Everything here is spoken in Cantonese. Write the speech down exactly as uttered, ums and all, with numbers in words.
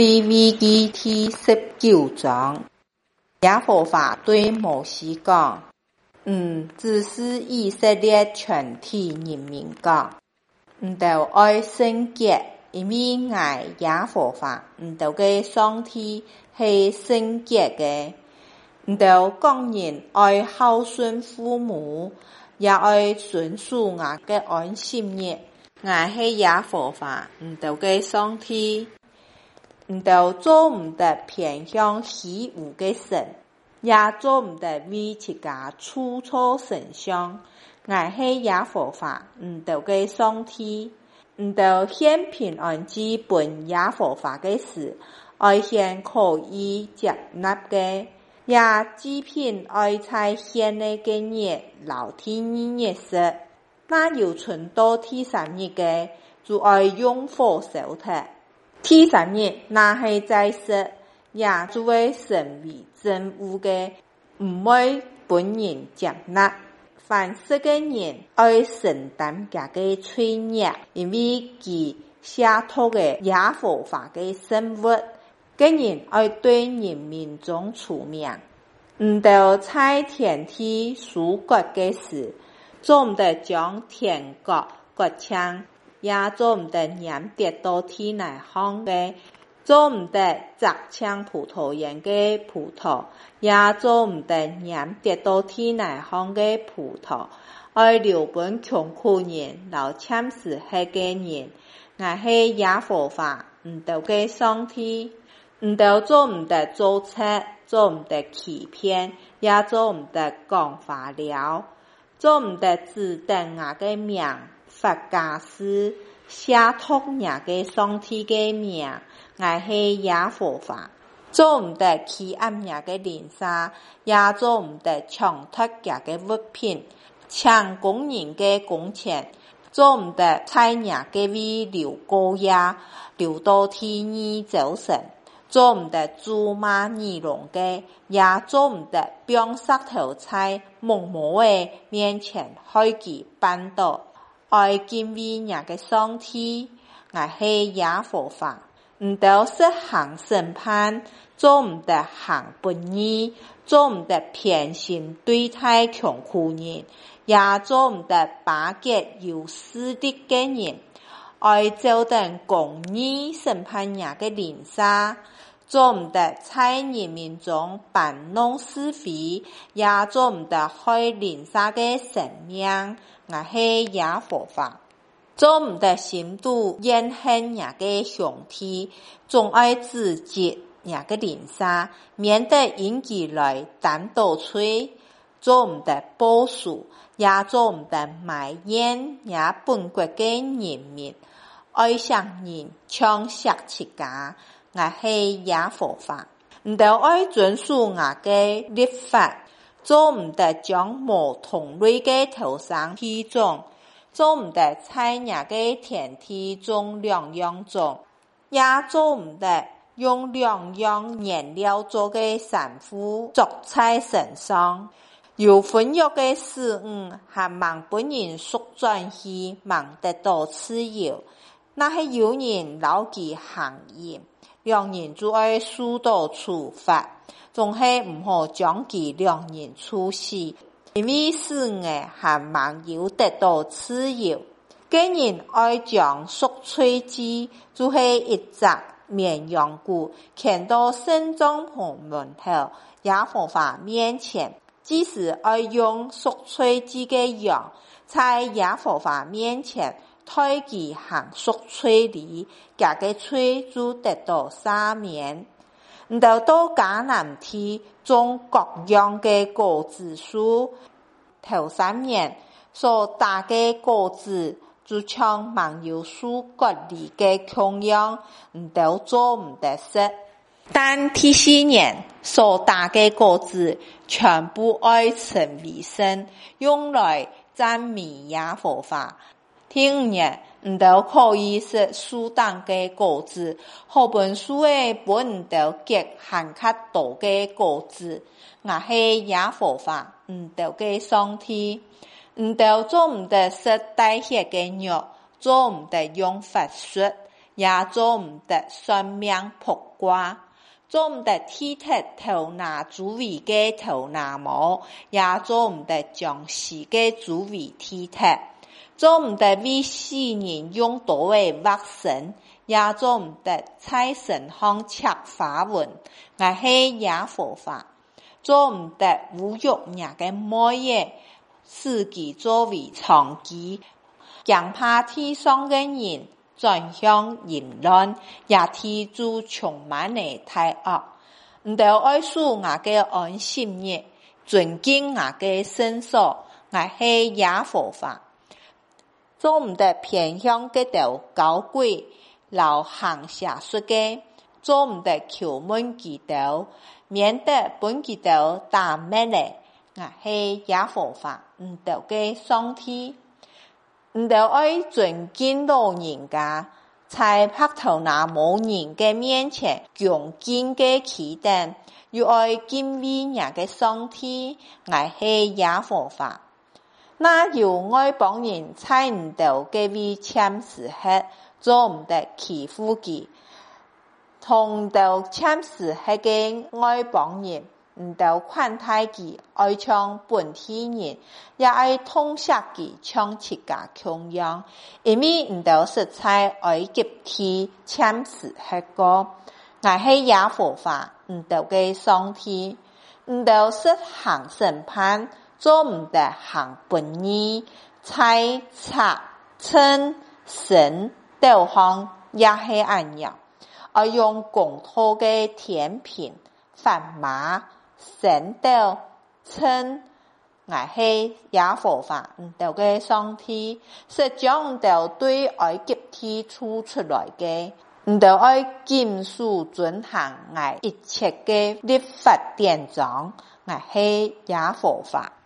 利未記第十九章，耶和華對摩西講：嗯，只是以色列全體人民講，唔到愛聖潔，因為我耶和華唔到嘅上帝係聖潔嘅，唔到講人愛孝順父母，也愛遵守我嘅安息日，我係耶和華唔到嘅上帝。唔到做唔得偏向虛無嘅神，也做唔得為自家創造神像。我係耶和華唔到嘅上帝，唔到獻平安祭本耶和華嘅事，愛獻可以接納嘅，也祭品愛在獻嘅嘅日，留天日日食。那有存到第三日嘅，就愛用火燒它。第三日，那係在食，也作為神為憎惡嘅，唔會本人接納。凡食嘅人愛承擔佢嘅罪孽，因為佢下託嘅耶和華嘅聖物，嘅人愛對人民中出名。唔到在天地屬國嘅事，做唔得將天國國槍。也做唔得染跌到天內行嘅，做唔得摘搶葡萄園嘅葡萄，也做唔得染跌到天內行嘅葡萄，愛留本窮苦人，留欠時係嘅人，我係耶和華唔到嘅上帝，唔到做唔得做賊，做唔得欺騙，也做唔得講話了，做唔得指定我嘅名。發家事，下託人嘅上帝嘅名，我係耶和華。做唔得欺壓人嘅鄰舍，也做唔得搶奪人嘅物品，搶工人嘅工錢，做唔得在人嘅位流高壓，流到天意走神，做唔得誅罵義人嘅，也做唔得將石頭在盲目嘅面前害其絆倒。愛敬畏人嘅上帝，我係耶和華。唔到實行審判，做唔得行不義，做唔得偏心對待窮苦人，也做唔得巴結有勢力嘅人。愛照定公義審判人嘅鄰舍，做唔得在人民中搬弄是非，也做唔得害鄰舍嘅性命。我係耶和華。做唔得心度怨恨人嘅兄弟，總愛指責人嘅鄰舍，免得因其來擔倒罪。做唔得報仇，也做唔得埋怨也本國嘅人民，愛上人搶殺自家。我係耶和華。唔得愛遵守我嘅律法，做唔得將無同類嘅頭上披種，做唔得在人嘅田地種兩樣種，也做唔得用兩樣顏料做嘅衫褲作在身上。有婚約嘅事物，還望本人贖轉去，望得到自由。那係有人牢記行淫，兩人就愛受到處罰，總係唔好將其兩人處死，因為使我還望有得到自由。個人愛將贖罪祭，就係一隻綿羊骨，牽到聖帳篷門口，耶和華面前。即使愛用贖罪祭嘅羊，在耶和華面前推其行贖罪禮，佢嘅罪就得到赦免。唔到到迦南地種各樣嘅果子樹，頭三年所打嘅果子，就像芒有樹割離嘅窮樣，唔到做唔得食。但第四年所打嘅果子，全部愛成為聖，用來讚美耶和華。第五年唔到可以食樹當嘅果子，好本樹嘅本唔到結含較多嘅果子。我係耶和華，唔到嘅上帝。唔到做唔得食帶血嘅肉，做唔得用法術， 也做毋得算命卜卦，做毋得剃剔头拿主位嘅头拿毛，也做毋得将死嘅主位剃剔，做毋得为死人用刀嘅挖神，也做毋得在神方切花纹，我是也佛法。做毋得侮辱人嘅妹嘢，使其作为娼妓，强怕天上嘅人轉向淫亂，也提出充滿嘅大惡。毋得愛使我嘅安心日，尊敬我嘅聖所，我是也佛法。做毋得偏向嗰條高貴，流行邪術嘅，做毋得求問其道，免得本其道打滅咧。我是也佛法，毋得嘅上天。毋得愛尊敬老人家，在白頭那無人嘅面前恭敬嘅祈禱，又愛敬畏人嘅上天，我是也佛法。那有外邦人在毋得嘅位簽時刻，做毋得欺負佢，同得簽時刻嘅外邦人，毋得款待佢，愛像本地人，也愛痛惜佢，像自家窮樣，因為毋得實在愛及佢簽時刻過，我是也佛法，毋得嘅上天，毋得實行審判，做毋得行本義，猜測稱神道行也係按樣，而用公道嘅天平砝碼神道稱我是也佛法，毋得嘅上天，實將到對愛及天出出來嘅，毋得愛禁書遵行我一切嘅律法典章，我是也佛法。